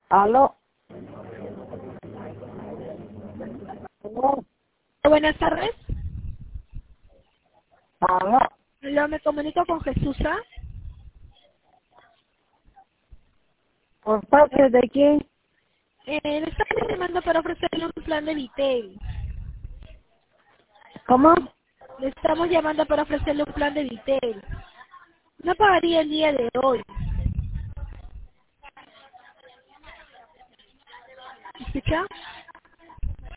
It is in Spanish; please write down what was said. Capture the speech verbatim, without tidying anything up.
Aló. Buenas tardes. Aló. Yo me comunico con Jesús. ¿Ah? ¿Por parte de quién? Eh, le estamos llamando para ofrecerle un plan de Vitel. ¿Cómo? Le estamos llamando para ofrecerle un plan de Vitel. No pagaría el día de hoy. ¿Escucha?